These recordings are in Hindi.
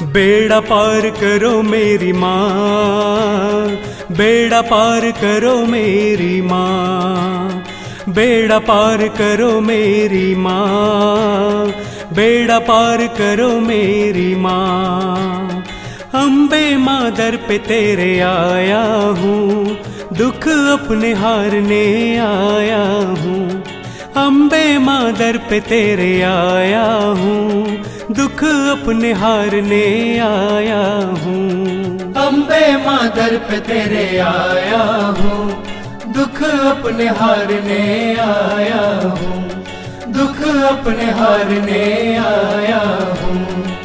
बेड़ा पार करो मेरी माँ, बेड़ा पार करो मेरी माँ, बेड़ा पार करो मेरी माँ, बेड़ा पार करो मेरी माँ। अम्बे माँ दर पे तेरे आया हूँ, दुख अपने हारने आया हूँ। अम्बे माँ दर पे तेरे आया हूँ, दुख अपने हारने आया हूँ। अम्बे माँ दर पे तेरे आया हूँ, दुख अपने हारने आया हूँ, दुख अपने हारने आया हूँ।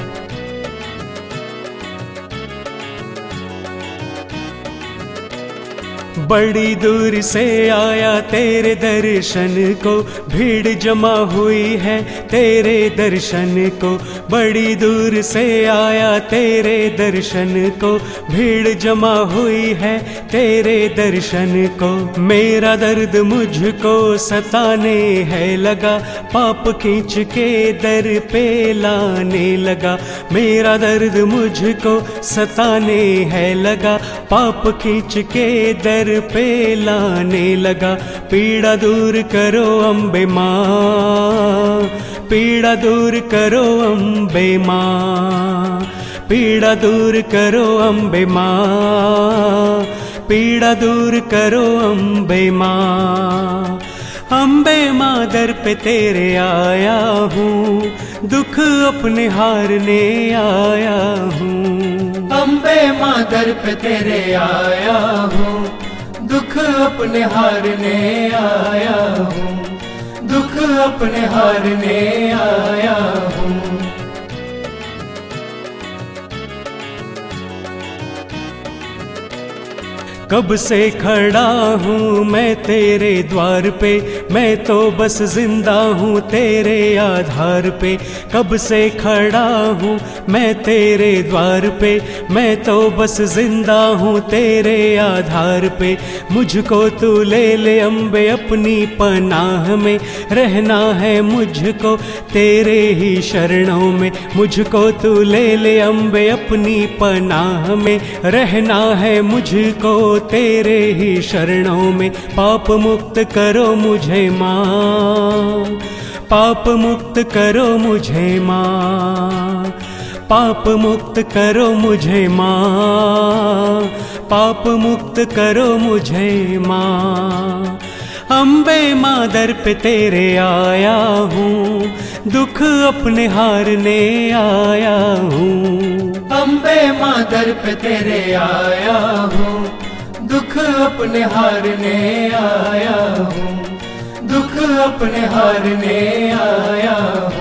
बड़ी दूर से आया तेरे दर्शन को, भीड़ जमा हुई है तेरे दर्शन को। बड़ी दूर से आया तेरे दर्शन को, भीड़ जमा हुई है तेरे दर्शन को। मेरा दर्द मुझको सताने है लगा, पाप खींच के दर पे लाने लगा। मेरा दर्द मुझको सताने है लगा, पाप खींच के दर पे लाने लगा। पीड़ा दूर करो अम्बे माँ, पीड़ा दूर करो अम्बे माँ, पीड़ा दूर करो अम्बे माँ, पीड़ा दूर करो अम्बे माँ। अम्बे माँ दर पे तेरे आया हूँ, दुख अपने हारने आया हूँ। अम्बे माँ दर पे तेरे आया हूँ, दुख अपने हारने आया हूँ, दुख अपने हारने आया हूँ। कब से खड़ा हूँ मैं तेरे द्वार पे, मैं तो बस जिंदा हूँ तेरे आधार पे। कब से खड़ा हूँ मैं तेरे द्वार पे, मैं तो बस जिंदा हूँ तेरे आधार पे। मुझको तू ले ले अम्बे अपनी पनाह में, रहना है मुझको तेरे ही शरणों में। मुझको तू ले ले अम्बे अपनी पनाह में, रहना है मुझको तेरे ही शरणों में। पाप मुक्त करो मुझे माँ, पाप मुक्त करो मुझे माँ, पाप मुक्त करो मुझे माँ, पाप मुक्त करो मुझे माँ। अम्बे माँ दर पे तेरे आया हूँ, दुख अपने हारने आया हूँ। अम्बे माँ दर पे तेरे आया हूँ, दुख अपने हारने आया हूँ, दुख अपने हारने आया हूँ।